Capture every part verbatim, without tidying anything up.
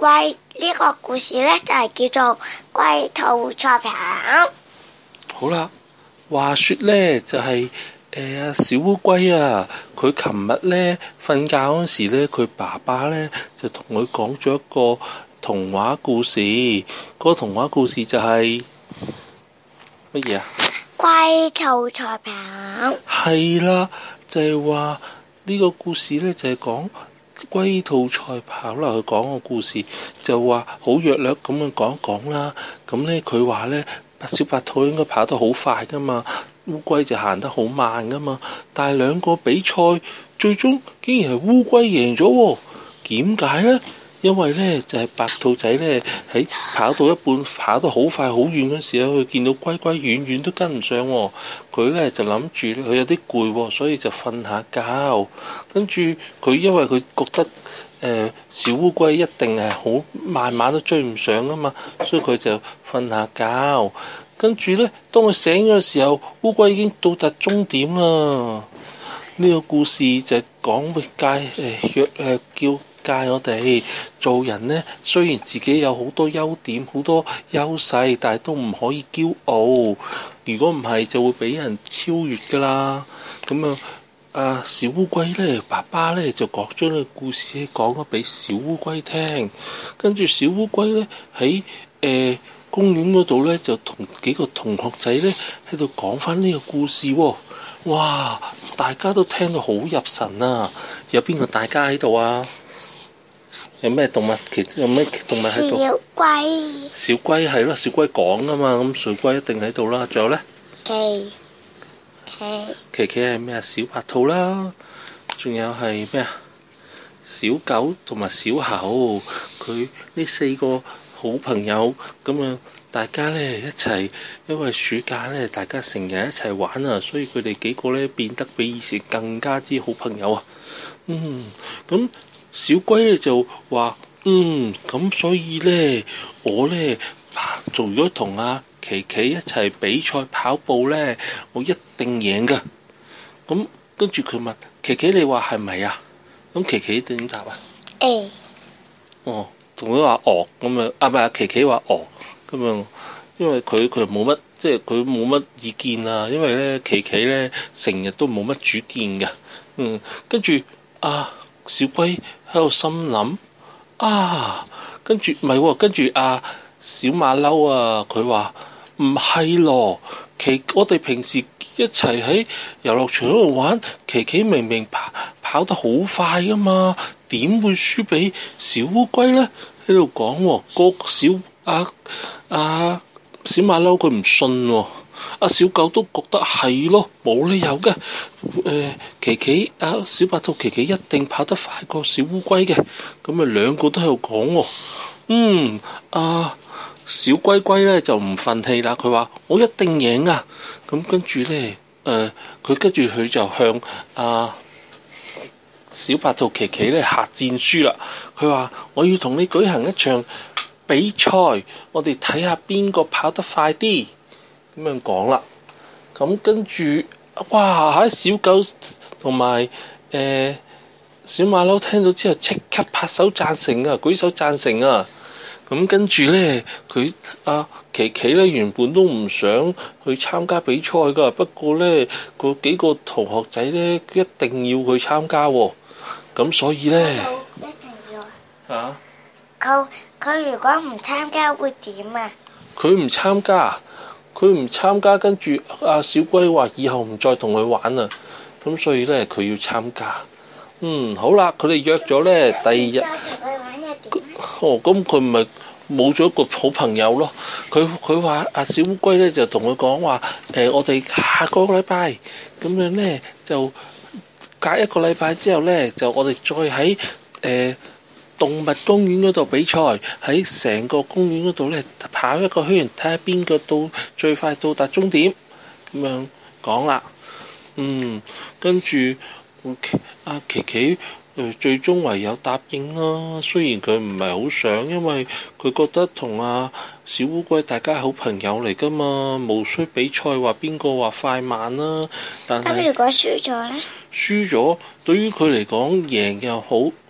龜呢個故事呢，就係叫做龜兔賽跑。 好啦，話說呢，就係誒阿小烏龜啊，佢琴日呢瞓覺嗰時呢，佢爸爸呢就同佢講咗一個童話故事。嗰個童話故事就係乜嘢啊？ 龜兔賽跑。 係啦，就係話呢個故事呢，就係講龜兔賽跑啦。佢講個故事就話好約略咁樣講一講啦。咁呢，佢話呢，小白兔應該跑得好快噶嘛，烏龜就行得好慢噶嘛。但係兩個比賽最終竟然係烏龜贏咗喎。點解呢？因為呢，就係、是、白兔仔呢，喺跑到一半跑得好快好遠嗰時候，佢見到龜龜遠遠都跟唔上喎。佢呢就諗住佢有啲攰喎，所以就瞓下覺。跟住佢因為佢覺得誒、呃、小烏龜一定係好慢慢都追唔上啊嘛，所以佢就瞓下覺。跟住呢，當佢醒咗嘅時候，烏龜已經到達終點啦。呢、這個故事就講嘅介誒約誒叫。教我哋做人呢，雖然自己有好多優點、好多優勢，但係都唔可以驕傲。如果唔係，就會俾人超越噶啦。咁啊，啊小烏龜呢，爸爸呢，就講將呢個故事講咗俾小烏龜聽。跟住小烏龜呢，喺誒、呃、公園嗰度呢，就同幾個同學仔呢，喺度講翻呢個故事喎、哦。哇！大家都聽到好入神啊！有邊個大家喺度啊？有咩動物？其有咩動物喺度？ 小龜。 小龜係咯，小龜講啊嘛，咁小龜一定喺度啦。仲有咧？ 琪琪。 琪琪係咩啊？小白兔啦。仲有係咩啊？小狗同埋小猴，佢呢四個好朋友咁啊，大家咧一齊，因為暑假咧，大家成日一齊玩啊，所以佢哋幾個咧變得比以前更加之好朋友啊。嗯，咁。小龜咧就話：嗯，咁所以咧，我咧做咗同阿琪琪一齊比賽跑步咧，我一定贏噶。咁跟住佢問琪琪：你話係咪啊？咁琪琪點答啊？誒、欸。哦，同佢話哦咁樣，啊唔係，琪琪話哦咁樣，因為佢佢冇乜，即係佢冇乜意見啊。因為咧，琪琪咧成日都冇乜主見嘅。嗯，跟住啊。小龜喺度心諗啊，跟住唔係喎，跟住啊小馬騮啊，佢話唔係咯，琪我哋平時一齊喺遊樂場嗰度玩，琪琪明明跑跑得好快噶嘛，點會輸俾小烏龜呢？喺度講喎，個小啊啊小馬騮佢唔信喎、哦。阿小狗都覺得係咯，冇理由嘅。誒、呃，琪琪啊，小白兔琪琪一定跑得快過小烏龜嘅。咁啊，兩個都喺度講喎。嗯，啊，小龜龜咧就唔忿氣啦。佢話我一定贏啊。咁跟住咧，誒、呃，佢跟住佢就向啊小白兔琪琪咧下戰書啦。佢話我要同你舉行一場比賽，我哋睇下邊個跑得快啲。咁樣講啦，咁跟住，哇！喺小狗同埋誒小馬騮聽到之後，即刻拍手贊成啊，舉手贊成啊！咁跟住咧，佢阿琪琪咧原本都唔想去參加比賽噶，不過咧個幾個同學仔咧一定要去參加喎，咁所以咧， 一定要啊！ 佢佢如果唔參加會點啊？ 佢唔參加。佢唔參加，跟住阿小龜話以後唔再同佢玩啦，咁所以咧佢要參加。嗯，好啦，佢哋約咗咧第二日。哦，咁佢咪冇咗一個好朋友咯？佢佢話阿小烏龜咧就同佢講話，誒、呃，我哋下個禮拜咁樣咧就隔一個禮拜之後咧就我哋再喺誒。呃動物公園嗰度比賽，喺成個公園嗰度咧跑一個圈，睇下邊個到最快到達終點。咁樣講啦，嗯，跟住阿琪琪誒最終唯有答應啦。雖然佢唔係好想，因為佢覺得同阿小烏龜大家係好朋友嚟噶嘛，無需比賽話邊個話快慢啦。但係咁如果輸咗咧？ 輸咗對於佢嚟講贏又好。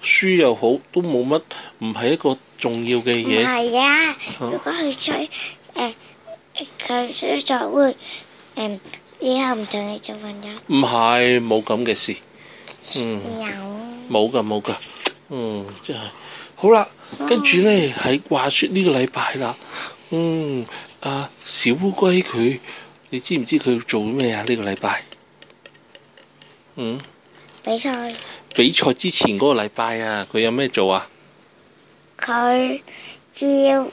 書又好，都冇乜，唔係一個重要嘅唔嘢。 係啊，如果佢吹誒，佢吹咗會誒，以後唔同你做朋友。 唔係，冇咁嘅事。嗯， 有。 冇噶冇噶。嗯，真係。好啦，跟住咧喺話說呢個禮拜啦。嗯，啊小烏龜佢，你知唔知佢做咩啊？呢個禮拜？嗯。 比賽。 比賽之前嗰個禮拜啊，佢有咩做啊？ 佢要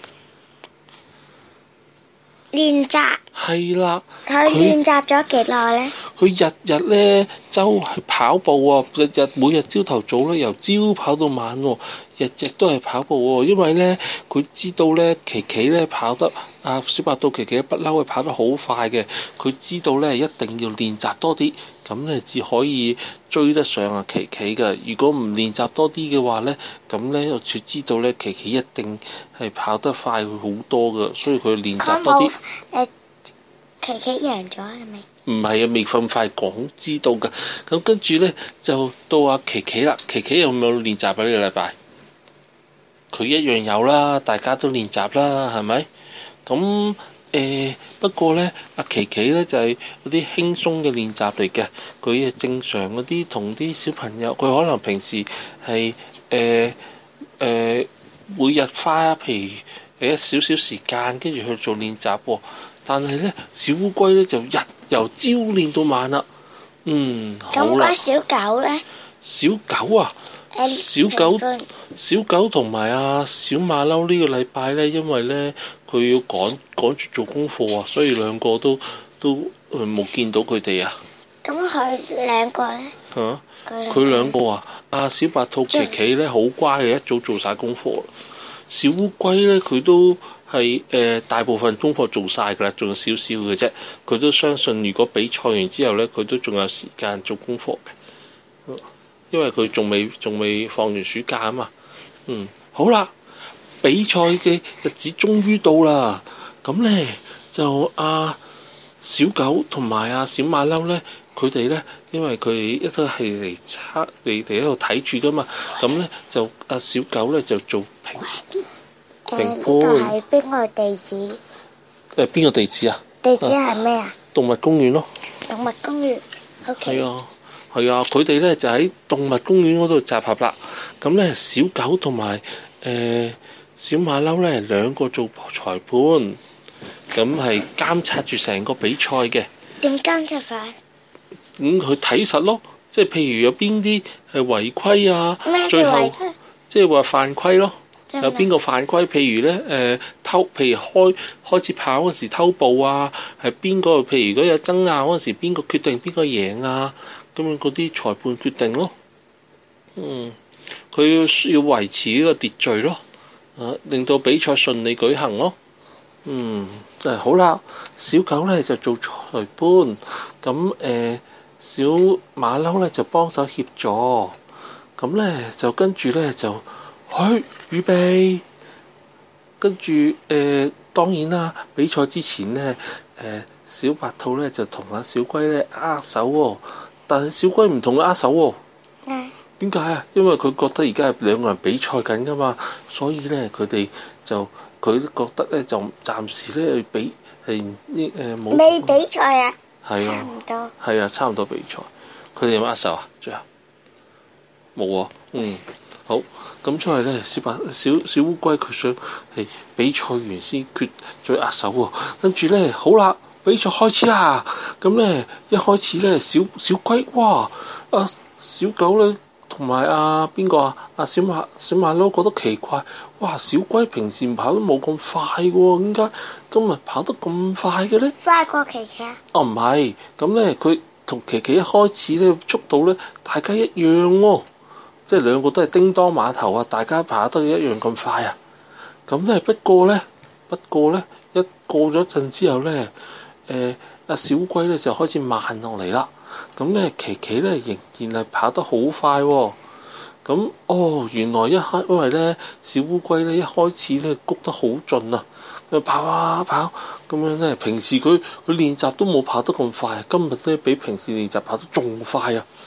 練習。 係啦。 佢練習咗幾耐咧？ 佢日日咧周係跑步啊，日日每日朝頭早咧由朝跑到晚喎，日日都係跑步喎。因為咧佢知道咧琪琪咧跑得啊，小白兔琪琪不嬲係跑得好快嘅，佢知道咧一定要練習多啲，咁咧至可以追得上啊琪琪嘅。如果唔練習多啲嘅話咧，咁咧我就知道咧琪琪一定係跑得快好多嘅，所以佢練習多啲。 誒，琪琪贏咗係咪？ 唔係啊，未咁快講，知道噶。咁跟住咧就到阿琪琪啦。琪琪有冇練習啊？呢個禮拜佢一樣有啦，大家都練習啦，係咪？咁誒、呃、不過咧，阿琪琪咧就係嗰啲輕鬆嘅練習嚟嘅。佢係正常嗰啲同啲小朋友，佢可能平時係誒誒每日花譬如誒一少少時間，跟住去做練習喎。但係咧，小烏龜咧就日由朝練到晚啦。嗯，好啦。 咁嗰小狗咧？ 小狗啊，嗯、小狗，小狗同埋阿小馬騮呢個禮拜咧，因為咧佢要趕趕住做功課啊，所以兩個都都冇見到佢哋啊。 咁佢兩個咧？ 嚇、啊！佢兩個啊，阿小白兔琪琪咧好乖嘅，一早做晒功課。小烏龜咧，佢都係誒、呃、大部分功課做晒㗎啦，仲有少少嘅啫。佢都相信，如果比賽完之後咧，佢都仲有時間做功課嘅。因為佢仲未仲未放完暑假啊嘛。嗯，好啦，比賽嘅日子終於到啦。咁咧就阿、啊、小狗同埋阿小馬騮咧，佢哋咧，因為佢哋一都係嚟測，你哋喺度睇住噶嘛。咁咧就阿小狗咧就做評評判。呢個係邊個地址？ 誒邊個地址啊？ 地址係咩啊？ 動物公園咯。 動物公園。OK。係啊，係啊，佢哋咧就喺動物公園嗰度集合啦。咁咧小狗同埋誒小馬騮咧兩個做裁判，咁係監察住成個比賽嘅。點監察法？ 咁佢睇實咯，即係譬如有邊啲係違規啊， 咩最後違規？ 即係話犯規咯。有邊個犯規？譬如咧，誒、呃、偷，譬如開開始跑嗰時偷步啊，係邊個？譬如如果有爭拗嗰時，邊個決定邊個贏啊？咁樣嗰啲裁判決定咯。嗯，佢要要維持呢個秩序咯，啊，令到比賽順利舉行咯。嗯，就係好啦。小狗咧就做裁判，咁誒、呃、小馬騮咧就幫手協助，咁咧就跟住咧就。去預備，跟住誒當然啦。比賽之前咧，誒、呃、小白兔咧就同阿小龜咧握手喎、哦，但係小龜唔同佢握手喎、哦。點解啊？因為佢覺得而家係兩個人比賽緊噶嘛，所以咧佢哋就佢覺得咧就暫時咧去比係呢誒冇未比賽啊。係啊，差唔多。係啊，差唔多比賽。佢哋有冇握手啊？最後冇喎。嗯。好，咁出嚟咧，小白小小烏龜佢想係比賽完先決再握手喎。跟住咧，好啦，比賽開始啦。咁咧一開始咧，小小龜哇，啊小狗咧同埋啊邊個啊？啊小馬小馬騮覺得奇怪，哇！小龜平時跑得冇咁快喎，點解今日跑得咁快嘅咧？快過琪琪啊？哦，唔係，咁咧佢同琪琪一開始咧速度咧，大家一樣喎、哦。即係兩個都係叮當碼頭啊！大家爬得一樣咁快啊！咁咧不過咧，不過咧一過咗陣之後咧，誒、呃、阿小龜咧就開始慢落嚟啦。咁咧琪琪咧仍然係跑得好快喎、哦。咁哦，原來一開因為咧小烏龜咧一開始咧谷得好盡啊，佢跑啊跑咁樣咧。平時佢佢練習都冇跑得咁快，今日咧比平時練習跑得仲快啊！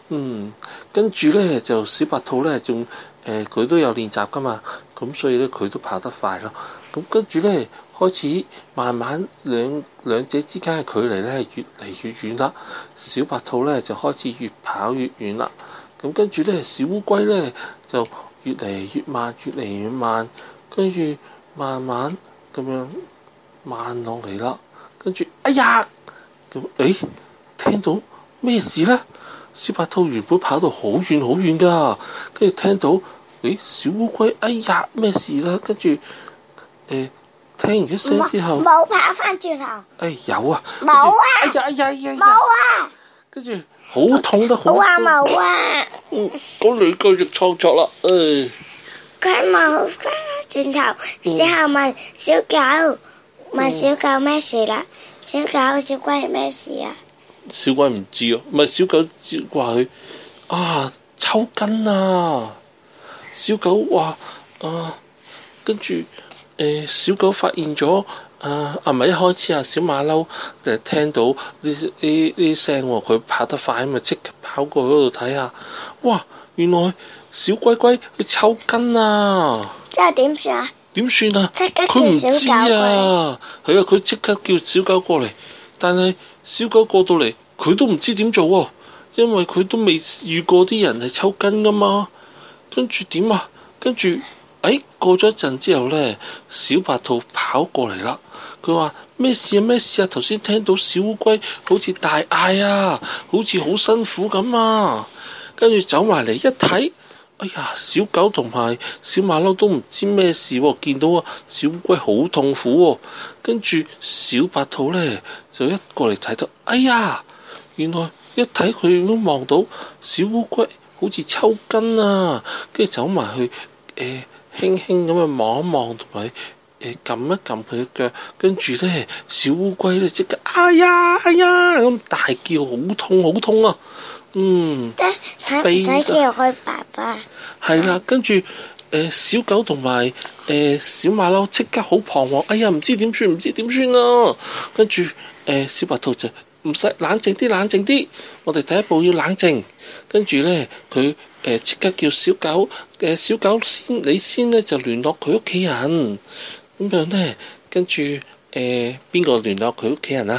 嗯，跟住咧就小白兔咧仲誒佢都有練習噶嘛，咁所以咧佢都跑得快咯。咁跟住咧開始慢慢兩兩者之間嘅距離咧越嚟越遠啦。小白兔咧就開始越跑越遠啦。咁跟住咧小烏龜咧就越嚟越慢，越嚟越慢，跟住慢慢咁樣慢落嚟啦。跟住哎呀咁誒聽到咩事咧？小白兔原本跑到好遠好遠噶，跟住聽到，誒小烏龜，哎呀咩事啦？跟住誒聽完一聲之後， 冇跑翻轉頭。 誒有啊， 冇啊！ 哎呀哎呀哎呀！ 冇啊！ 跟住好痛得好。 我話冇啊！ 嗯，咁你繼續創作啦，誒。 佢冇翻轉頭，之後問小狗，問小狗咩事啦？小狗小龜咩事啊？ 小龜唔知啊，唔係小狗話佢啊抽筋啊，小狗話啊，跟住誒小狗發現咗啊，係咪一開始啊小馬騮誒聽到呢呢呢聲喎，佢跑得快咪即刻跑過去嗰度睇下，哇！原來小龜龜佢抽筋啊！ 之後點算啊？ 點算啊？ 即刻佢唔叫小狗知啊，係啊，佢即刻叫小狗過嚟，但係小狗過到嚟，佢都唔知點做喎，因為佢都未遇過啲人係抽筋噶嘛。跟住點啊？跟住，誒過咗一陣之後咧，小白兔跑過嚟啦。佢話咩事啊？咩事啊？頭先聽到小烏龜好似大嗌啊，好似好辛苦咁啊。跟住走埋嚟一睇。哎呀，小狗同埋小馬騮都唔知咩事喎，見到啊小烏龜好痛苦喎，跟住小白兔咧就一過嚟睇到，哎呀，原來一睇佢都望到小烏龜好似抽筋啊，跟住走埋去誒輕輕咁樣望一望，同埋誒撳一撳佢嘅腳，跟住咧小烏龜咧即刻哎呀哎呀咁大叫，好痛好痛啊！嗯， 俾使叫佢爸爸。 係啦，跟住誒小狗同埋誒小馬騮即刻好彷徨，哎呀唔知點算唔知點算啊！跟住誒小白兔就唔使冷靜啲冷靜啲，我哋第一步要冷靜。跟住咧佢誒即刻叫小狗誒小狗先，你先咧就聯絡佢屋企人，咁樣咧跟住誒邊個聯絡佢屋企人啊？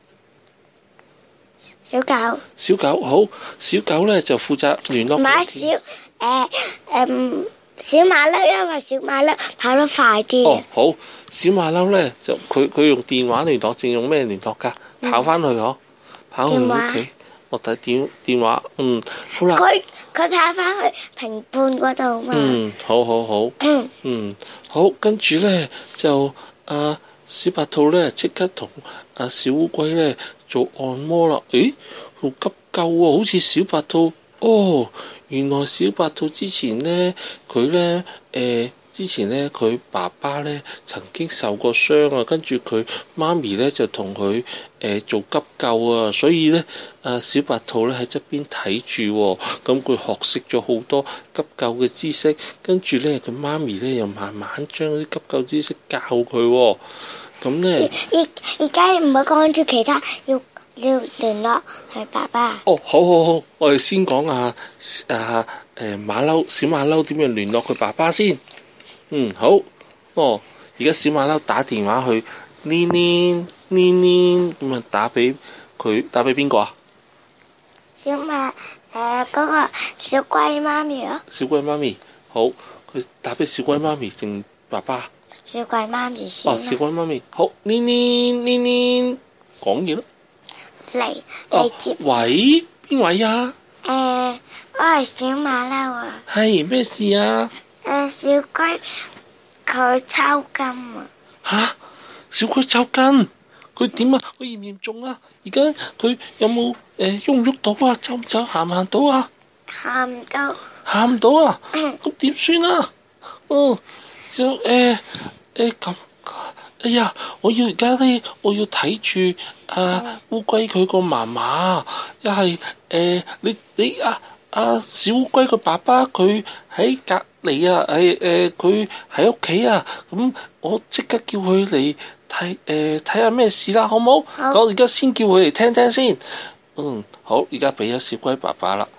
小狗， 小狗好，小狗咧就負責聯絡。 馬小誒誒小馬騮，因為小馬騮跑得快啲。 哦，好，小馬騮咧就佢佢用電話聯絡，正用咩聯絡噶？跑翻去嗬，跑去屋企。我睇電電話，嗯，好啦。 佢佢跑翻去平半嗰度嘛。 嗯，好好好。嗯。嗯，好，跟住咧就啊小白兔咧即刻同啊小烏龜咧做按摩啦。誒，好急救啊！好似小白兔，哦，原來小白兔之前咧佢咧誒。之前咧，佢爸爸咧曾經受過傷啊，跟住佢媽咪咧就同佢誒做急救啊，所以咧啊小白兔咧喺側邊睇住，咁佢學識咗好多急救嘅知識，跟住咧佢媽咪咧又慢慢將啲急救知識教佢，咁咧而而家唔好講住其他，要要聯絡係爸爸。 哦，好好好，我哋先講下啊誒馬騮小馬騮點樣聯絡佢爸爸先。嗯，好哦。而家小馬騮打電話去黏黏黏黏咁啊，打俾佢，打俾邊個啊？ 小馬誒嗰個小龜媽咪咯。 小龜媽咪，好，佢打俾小龜媽咪定爸爸？ 小龜媽咪先。 哦，小龜媽咪，好，黏黏黏黏，講嘢咯。 嚟嚟接。 喂，邊位啊？ 誒，我係小馬騮啊。 係咩事啊？ 誒，小龜佢抽筋啊！ 吓，小龜抽筋，佢點啊？佢嚴唔嚴重啊？而家佢有冇誒喐唔喐到啊？走唔走？行唔行到啊？ 行唔到。 行唔到啊？咁點算啊？嗯，就誒誒咁，哎呀，我要而家咧，我要睇住啊烏龜佢個媽媽，一係誒你你啊啊小烏龜個爸爸佢喺隔嚟啊，係誒佢喺屋企啊，咁我即刻叫佢嚟睇誒睇下咩事啦，好唔好？好，我而家先叫佢嚟聽聽先。嗯，好，而家俾咗小龜爸爸啦。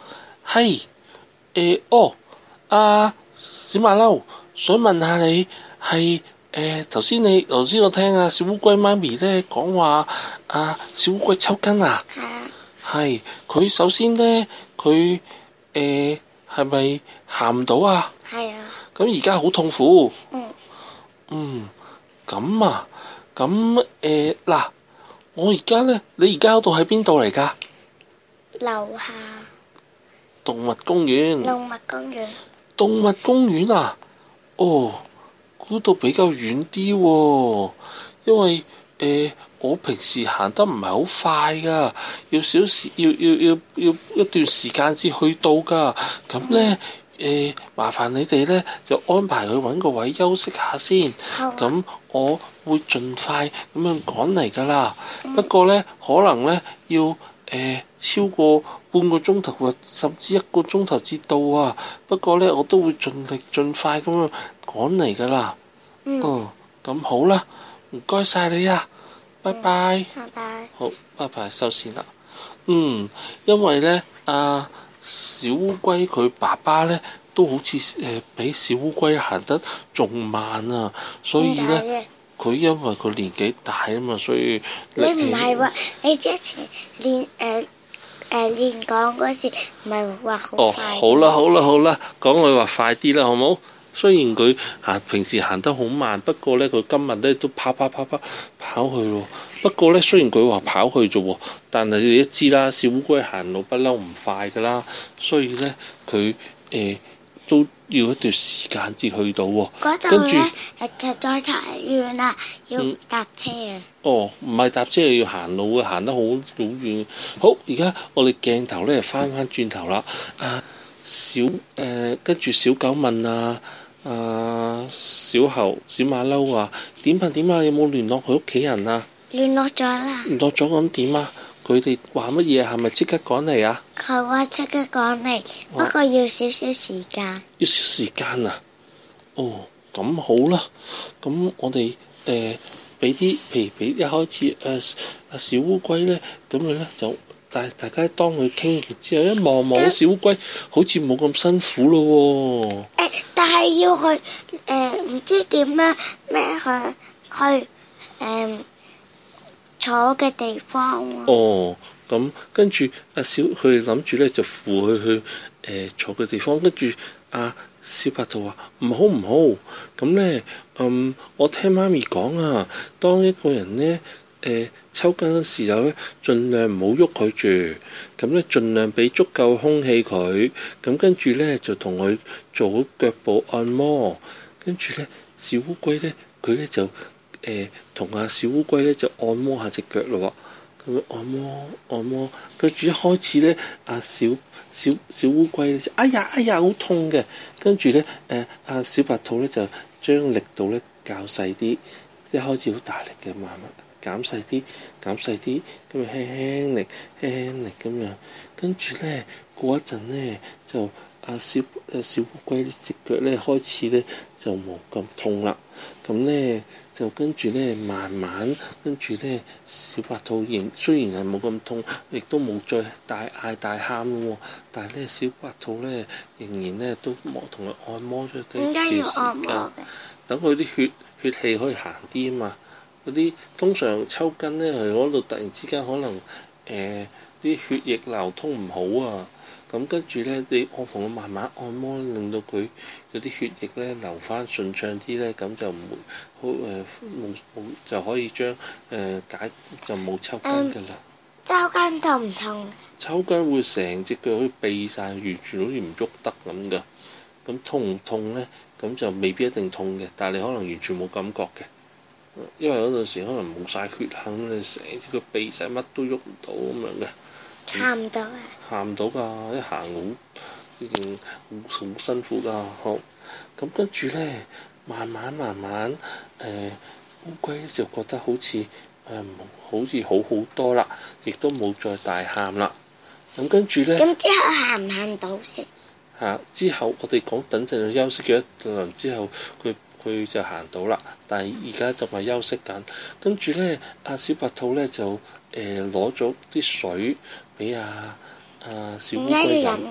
係誒哦，阿小馬騮，想問下你係誒頭先你頭先我聽阿小烏龜媽咪咧講話，阿小烏龜抽筋啊？ 係啊。 係佢首先咧，佢誒係咪行唔到啊？ 係啊。 咁而家好痛苦。 嗯。 嗯，咁啊，咁誒嗱，我而家咧，你而家嗰度喺邊度嚟㗎？ 樓下。 動物公園。 動物公園。動物公園啊？哦，嗰度比較遠啲喎，因為誒、呃、我平時行得唔係好快㗎，要少時要要要要一段時間至去到㗎。咁咧誒，麻煩你哋咧就安排佢揾個位休息下先。咁、啊、我會盡快咁樣趕嚟㗎啦。嗯、不過咧，可能咧要誒、呃、超過半個鐘頭或甚至一個鐘頭至到啊。不過咧，我都會盡力盡快咁樣趕嚟㗎啦。嗯，咁、嗯、好啦，唔該晒你啊，拜拜。 拜拜。 好，拜拜，收線啦。嗯，因為咧，阿小烏龜佢爸爸咧都好似誒比小烏龜行得仲慢啊，所以咧佢因為佢年紀大啊嘛，所以你唔係話你之前練誒誒練講嗰時唔係話好快？ 哦，好啦好啦好啦，講佢話快啲啦，好冇？雖然佢行平時行得好慢，不過咧佢今日咧都跑跑跑跑跑去咯。不過咧雖然佢話跑去啫喎，但係你都知啦，小烏龜行路不嬲唔快噶啦，所以咧佢誒都要一段時間至去到喎。 嗰度咧誒就再太遠啦，要搭車啊、嗯。哦， 唔係搭車要行路啊，行得好好遠。好，而家我哋鏡頭咧翻翻轉頭啦。啊，小誒跟住小狗問啊。啊！小猴、小馬騮話點啊點啊，有冇聯絡佢屋企人啊？ 聯絡咗啦。聯絡咗咁點啊？佢哋話乜嘢？係咪即刻趕嚟啊？ 佢話即刻趕嚟，不過要少少時間。 要少時間啊？哦，咁好啦。咁我哋誒俾啲，譬如俾一開始誒阿小烏龜咧，咁樣咧就。但係大家當佢傾完之後，一望望小烏龜，好似冇咁辛苦咯喎、哦。 誒，但係要去誒，唔知點樣咩去去誒坐嘅地方喎。 哦，咁跟住阿小佢哋諗住咧就扶佢去誒、呃、坐嘅地方，跟住阿小白兔話唔好唔好，咁咧嗯，我聽媽咪講啊，當一個人咧。誒、呃、抽筋嘅時候咧，盡量唔好喐佢住，咁咧盡量俾足夠空氣佢，咁跟住咧就同佢做好腳部按摩，跟住咧小烏龜咧佢咧就誒同阿小烏龜咧就按摩下隻腳咯喎，咁樣按摩按摩，跟住一開始咧阿小小小烏龜咧就哎呀哎呀好痛嘅，跟住咧誒阿小白兔咧就將力度咧較細啲，一開始好大力嘅慢慢。減細啲，減細啲，咁啊輕輕力，輕輕力咁樣，跟住咧過一陣咧就阿小誒小烏龜隻腳咧開始咧就冇咁痛啦，咁咧就跟住咧慢慢跟住咧小白兔仍雖然係冇咁痛，亦都冇再大嗌大喊咯，但係咧小白兔咧仍然咧都冇同佢按摩咗啲段時間，等佢啲血血氣可以行啲啊嘛。嗰啲通常抽筋咧，係嗰度突然之間可能誒啲、呃、血液流通唔好啊，咁跟住咧你我同佢慢慢按摩，令到佢嗰啲血液咧流翻順暢啲咧，咁就唔會好誒冇冇就可以將誒、呃、解就冇抽筋㗎啦。 抽筋痛唔痛？ 抽筋會成隻腳好似痹晒，完全好似唔喐得咁㗎。咁痛唔痛咧？咁就未必一定痛嘅，但係你可能完全冇感覺嘅。因為嗰陣時可能冇晒血肯，你成隻腳痹晒，乜都喐唔到咁樣嘅。 行唔到啊！ 行唔到㗎，一行好呢件好好辛苦㗎。好，咁跟住咧，慢慢慢慢誒、呃、烏龜就覺得好似誒、呃、好似好好多啦，亦都冇再大喊啦。咁跟住咧， 咁之後行唔行到先？ 嚇！之後我哋講等陣休息咗一輪之後，佢。佢就行到啦，但係而家就咪休息緊。跟住咧，阿小白兔咧就誒攞咗啲水俾阿阿小烏龜飲。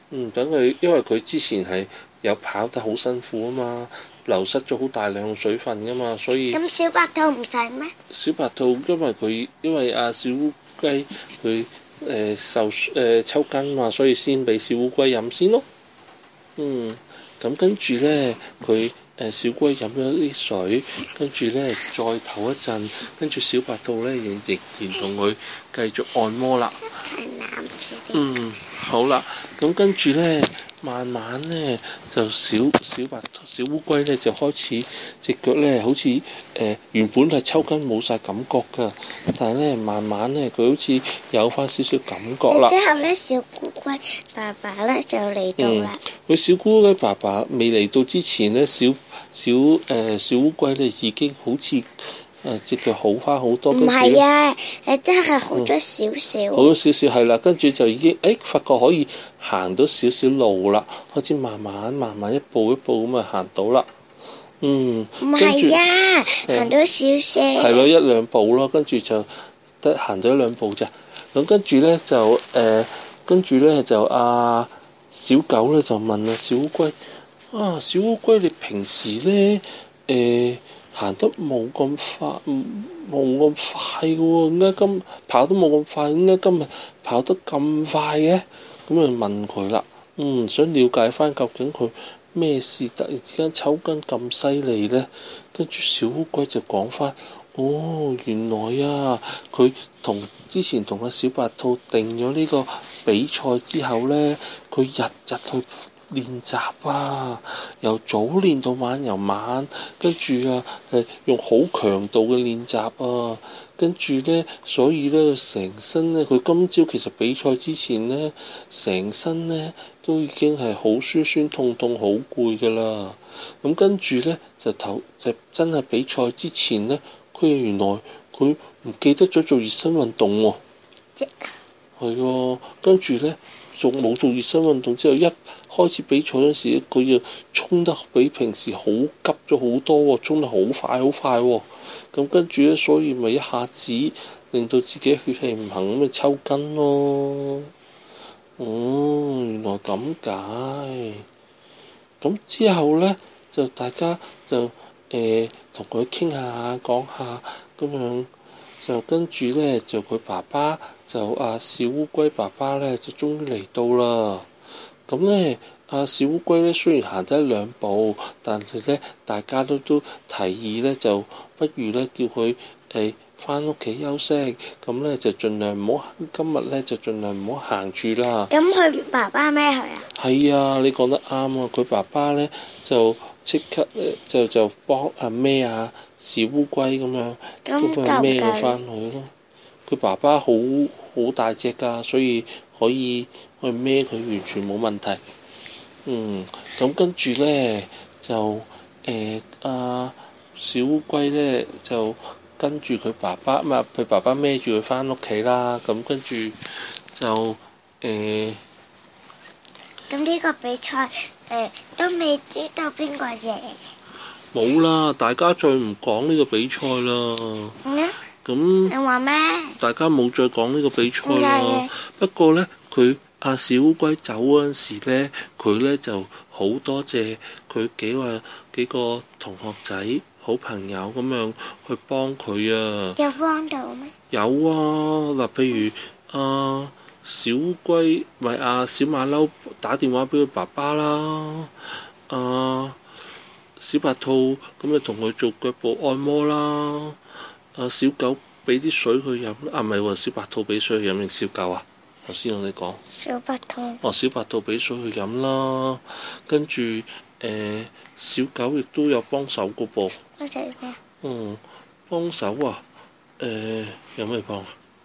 嗯，等佢，因為佢之前係有跑得好辛苦啊嘛，流失咗好大量水分噶嘛，所以咁小白兔唔使咩？ 小白兔因為佢因為阿小烏龜佢誒受誒、呃、抽筋嘛，所以先俾小烏龜飲先咯。嗯，咁跟住咧佢。誒小龜飲咗啲水，跟住咧再唞一陣，跟住小白兔咧仍仍然同佢繼續按摩啦。 一齊攬住。 嗯，好啦，咁跟住咧，慢慢咧就小小白兔小烏龜咧就開始隻腳咧好似誒、呃、原本係抽筋冇晒感覺㗎，但係咧慢慢咧佢好似有翻少少感覺啦。 之後咧，小烏龜爸爸咧就嚟到啦。 佢、嗯、小烏龜爸爸未嚟到之前咧，小小誒、呃、小烏龜咧已經好似誒隻腳好翻好多。唔係啊，誒真係好咗少少。 好咗少少係啦，跟住就已經誒、欸、發覺可以行到少少路啦，開始慢慢慢慢一步一步咁啊行到啦。嗯， 唔係啊，行到少少。係咯，一兩步咯，跟住就得行咗一兩步咋。咁跟住咧就誒、呃，跟住咧就阿、啊、小狗咧就問啊小烏龜。啊，小烏龜，你平時咧誒行得冇咁快，冇咁快嘅喎，點解今跑得冇咁快？點解今日跑得咁快嘅？咁啊問佢啦，嗯，想了解翻究竟佢咩事突然之間抽筋咁犀利咧？跟住小烏龜就講翻，哦，原來啊，佢同之前同阿小白兔定咗呢個比賽之後咧，佢日日去練習啊，由早練到晚，由晚跟住啊，誒用好強度嘅練習啊，跟住咧，所以咧成身咧，佢今朝其實比賽之前咧，成身咧都已經係好酸酸痛痛，好攰噶啦。咁跟住咧就頭就真係比賽之前咧，佢原來佢唔記得咗做熱身運動喎、啊。係啊，跟住咧。仲冇做熱身運動之後，一開始比賽嗰時，佢就衝得比平時好急咗好多喎，衝得好快好快喎。咁跟住咧，所以咪一下子令到自己血氣唔行，咁咪抽筋咯。哦，原來咁解。咁之後咧，就大家就誒同佢傾下講下咁樣。就跟住咧，就佢爸爸就阿小烏龜爸爸咧，就終於嚟到啦。咁咧，阿小烏龜咧雖然行得一兩步，但係咧大家都都提議咧，就不如咧叫佢誒翻屋企休息。咁咧就盡量唔好今日咧就盡量唔好行住啦。 咁佢爸爸咩佢啊？係啊，你講得啱啊！佢爸爸咧就即刻誒就就幫阿孭啊小烏龜咁樣，咁佢孭佢翻去咯。佢爸爸好好大隻㗎，所以可以去孭佢完全冇問題。嗯，咁跟住咧就誒阿、呃、小烏龜咧就跟住佢爸爸，唔係佢爸爸孭住佢翻屋企啦。咁跟住就誒。呃咁呢個比賽誒、呃、都未知道邊個贏。 冇啦，大家再唔講呢個比賽啦。 嗯。咁那。 你話咩？ 大家冇再講呢個比賽啦。不過咧，佢阿小烏龜走嗰陣時咧，佢咧就好多謝佢幾個幾個同學仔、好朋友咁樣去幫佢啊。 有幫到咩？有啊，嗱，譬如啊。小烏龜咪阿小馬騮打電話俾佢爸爸啦，啊小白兔咁咪同佢做腳部按摩啦，啊小狗俾啲水佢飲，啊唔係喎，小白兔俾水佢飲定小狗啊？頭先我哋講小白兔。 哦，小白兔俾水佢飲啦，跟住誒、呃、小狗亦都有幫手個噃。幫手咩？嗯，幫手啊，誒、呃、有咩幫啊？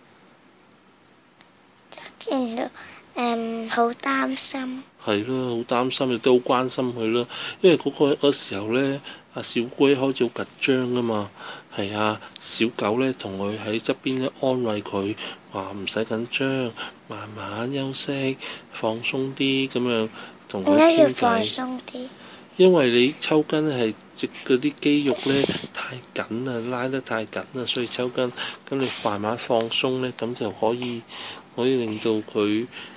見到誒好擔心， 係咯，好擔心，亦都好關心佢咯。因為嗰、嗰個嗰時候咧，阿小龜開始好緊張噶嘛。係啊，小狗咧同佢喺側邊咧安慰佢，話唔使緊張，慢慢休息，放鬆啲咁樣同佢傾偈。點解要放鬆啲？因為你抽筋係隻嗰啲肌肉咧太緊啊，拉得太緊啊，所以抽筋。咁你慢慢放鬆咧，咁就可以。可以令到佢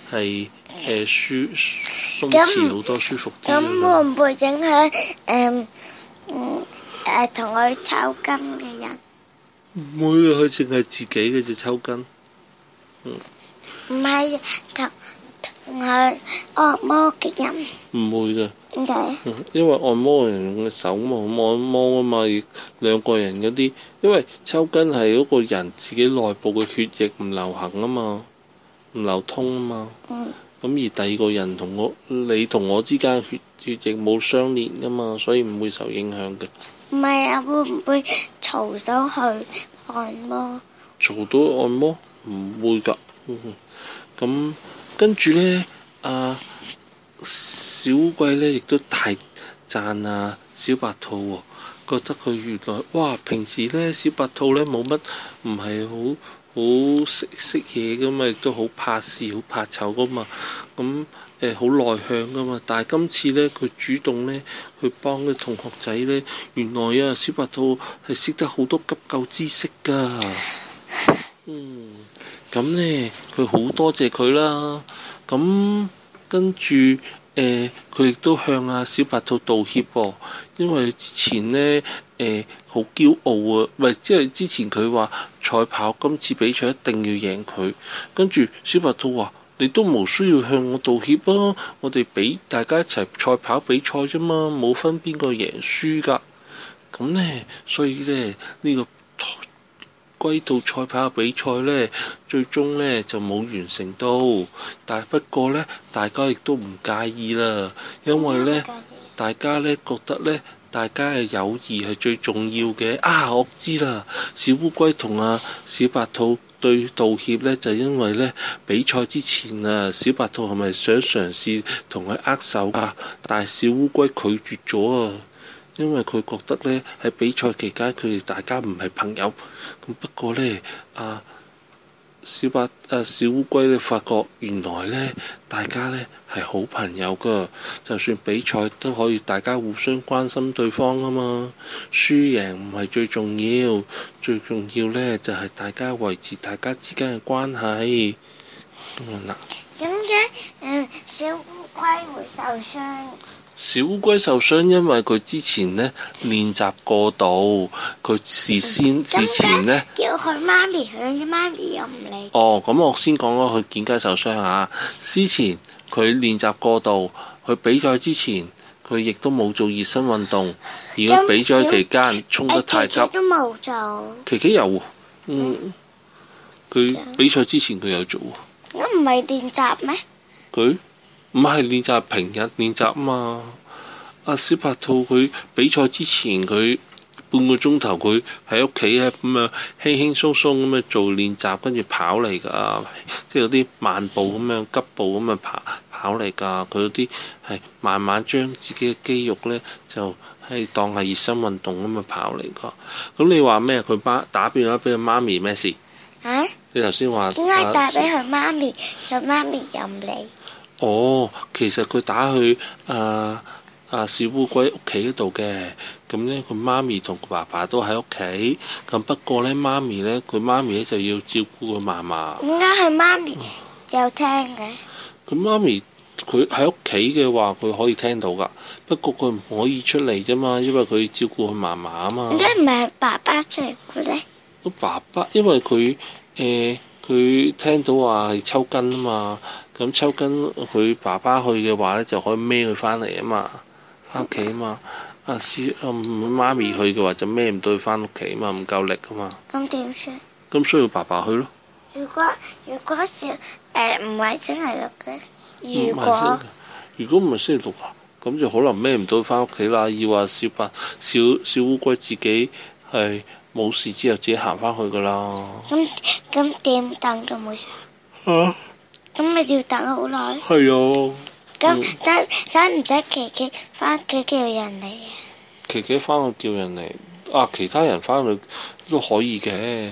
係誒舒鬆弛好多，舒服啲。 咁會唔會影響誒嗯誒同佢抽筋嘅人？ 唔會啊，佢淨係自己嘅啫抽筋。嗯。 唔係同同佢按摩嘅人。 唔會嘅。 點解？ 因為按摩人用嘅手嘛，按摩啊嘛，兩個人嗰啲，因為抽筋係嗰個人自己內部嘅血液唔流行啊嘛，唔流通啊嘛。嗯。咁而第二個人同我，你同我之間血血液冇相連噶嘛，所以唔會受影響嘅。 唔係啊，會唔會嘈到佢按摩？ 嘈到按摩唔會㗎。咁、嗯、跟住呢，啊小烏龜呢亦都大讚啊小白兔喎，覺得佢原來哇平時呢，小白兔呢冇乜唔係好好識識嘢噶嘛，亦都好怕事好怕醜噶嘛，咁誒好內向噶嘛，但係今次呢，佢主動呢去幫啲同學仔呢，原來啊小白兔係識得好多急救知識噶。嗯，咁呢，佢好多謝佢啦，咁跟住誒佢亦都向阿小白兔道歉喎，因為之前呢，誒好驕傲啊，唔係即係之前佢話賽跑今次比賽一定要贏佢，跟住小白兔話你都無需要向我道歉啊，我哋比大家一齊賽跑比賽啫嘛，冇分邊個贏輸噶，咁呢，所以呢，呢、這個龜兔賽跑嘅比賽呢，最終呢就冇完成到，但係不過呢，大家亦都唔介意啦，因為呢，大家呢覺得呢，大家嘅友誼係最重要嘅。啊，我知啦，小烏龜同阿小白兔對道歉呢，就因為呢比賽之前啊，小白兔係咪想嘗試同佢握手啊？但係小烏龜拒絕咗啊。因為佢覺得呢，喺比賽期間佢哋大家唔係朋友，咁不過呢，啊小白啊小烏龜呢發覺原來呢，大家呢係好朋友噶，就算比賽都可以大家互相關心對方啊嘛，輸贏唔係最重要，最重要呢就係、是、大家維持大家之間嘅關係。咁樣啦。 點解嗯小烏龜會受傷？ 小烏龜受傷，因為佢之前呢練習過度，佢事先、嗯、之前呢叫佢媽咪，佢媽咪又唔理。 哦，咁我先講咗佢點解受傷嚇。之前佢練習過度，佢比賽之前佢亦都冇做熱身運動，而家比賽期間衝得太急。 琪琪都冇做。 琪琪有喎，嗯，佢比賽之前佢有做喎。 咁唔係練習咩？ 佢？唔係練習，平日練習啊嘛。阿小白兔佢比賽之前佢半個鐘頭佢喺屋企啊咁啊輕輕鬆鬆咁樣做練習，跟住跑嚟㗎，即係有啲慢步咁樣急步咁樣跑跑嚟㗎。佢嗰啲係慢慢將自己嘅肌肉呢，就係當係熱身運動咁樣跑嚟㗎。咁你話咩？佢媽打電話俾佢媽咪咩事？啊？你頭先話點解打俾佢媽咪？佢媽咪又唔理。 哦，其實佢打去啊啊小烏龜屋企嗰度嘅，咁呢，佢媽咪同佢爸爸都喺屋企，咁不過呢，媽咪呢，佢媽咪呢就要照顧佢嫲嫲。點解佢媽咪有聽嘅？佢媽咪佢喺屋企嘅話，佢可以聽到㗎，不過佢唔可以出嚟啫嘛，因為佢照顧佢嫲嫲啊嘛。點解唔係爸爸照顧呢？個爸爸因為佢誒佢聽到話係抽筋啊嘛。咁抽筋，佢爸爸去嘅話咧，就可以孭佢翻嚟啊嘛，翻屋企啊嘛。阿小阿媽咪去嘅話，就孭唔到佢翻屋企啊嘛，唔夠力啊嘛。咁點算？咁需要爸爸去咯。如果如果小誒唔係星期六嘅，如果如果唔係星期六，咁就可能孭唔到佢翻屋企啦。要話小白小小烏龜自己係冇事之後自己行翻去噶啦。咁咁點等都冇事？啊？咁咪要等好耐？係啊。咁使使唔使琪琪翻屋企叫人嚟啊？琪琪翻去叫人嚟啊！其他人翻去都可以嘅。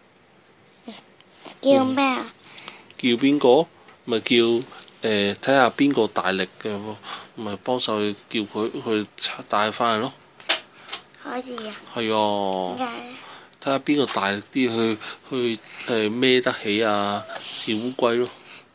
叫咩啊？叫邊個？咪叫誒睇下邊個大力嘅，咪幫手去叫佢去帶翻去咯。可以啊。係啊。點解？睇下邊個大力啲，去去誒孭得起啊小烏龜咯。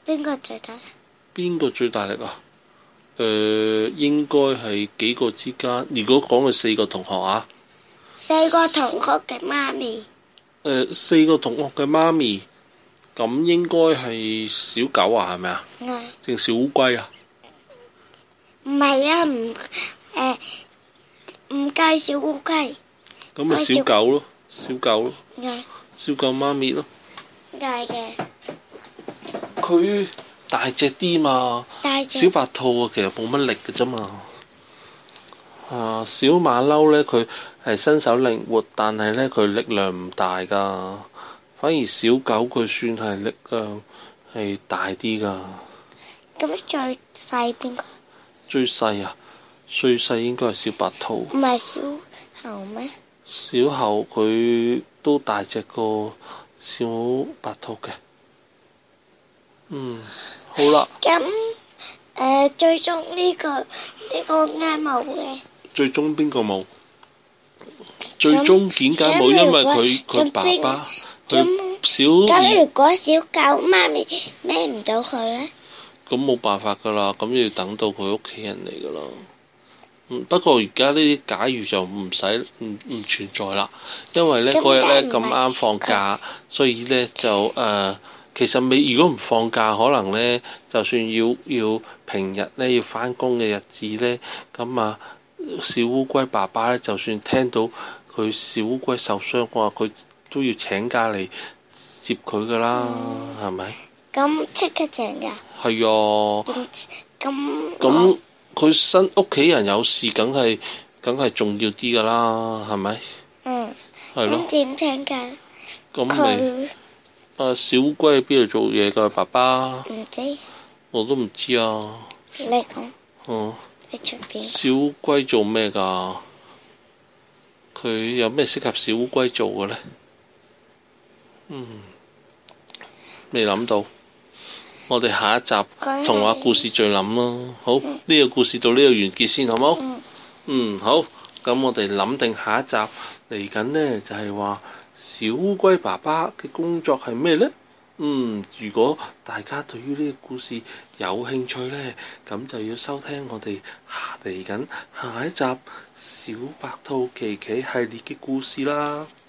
邊個最大？ 邊個最大力啊？誒、呃，應該係幾個之間。如果講佢四個同學啊， 四個同學嘅媽咪。 誒、呃，四個同學嘅媽咪，咁應該係小狗啊，係咪啊？ 係。 定小烏龜啊？ 唔係啊，唔誒唔計小烏龜。 咁咪小狗咯，小狗咯。 係。 小狗媽咪咯。 係嘅。 佢大隻啲嘛，小白兔啊，其實冇乜力嘅啫嘛。啊，小馬騮呢，佢係身手靈活，但係呢，佢力量唔大噶。反而小狗佢算係力量係大啲噶。 咁最細邊個？最細啊，最細應該係小白兔。 唔係小猴咩？ 小猴佢都大隻過小白兔嘅。嗯，好啦。 咁誒、呃，最終呢、這個呢、這個啱冇嘅。最終邊個冇？ 最終點解冇？因為佢佢爸爸佢小。 咁如果小狗媽咪孭唔到佢咧？ 咁冇辦法噶啦，咁要等到佢屋企人嚟噶啦。嗯，不過而家呢啲假如就唔使唔唔存在啦，因為咧嗰日咧咁啱放假，所以咧就誒。呃其實未，如果唔放假，可能呢，就算要要平日呢，要返工嘅日子呢，咁啊小烏龜爸爸呢，就算聽到佢小烏龜受傷，我話佢都要請假嚟接佢噶啦，係咪、嗯？ 咁即刻請假？ 係啊。 咁咁佢新屋企人有事，梗係梗係重要啲噶啦，係咪？嗯。係咯。 咁點請假？ 咁你？啊！小烏龜喺邊度做嘢㗎？爸爸唔知， 我都唔知啊。 你講。 哦。 你出邊？ 小烏龜做咩㗎？佢有咩適合小烏龜做嘅呢？嗯，未諗到。我哋下一集童話故事再諗咯。好，呢、嗯、個故事到呢度完結先，好冇？嗯。嗯，好。咁我哋諗定下一集嚟緊呢，就係話。小烏龜爸爸嘅工作係咩呢？嗯，如果大家對於呢個故事有興趣呢，咁就要收聽我哋嚟緊下一集小白兔琪琪系列嘅故事啦。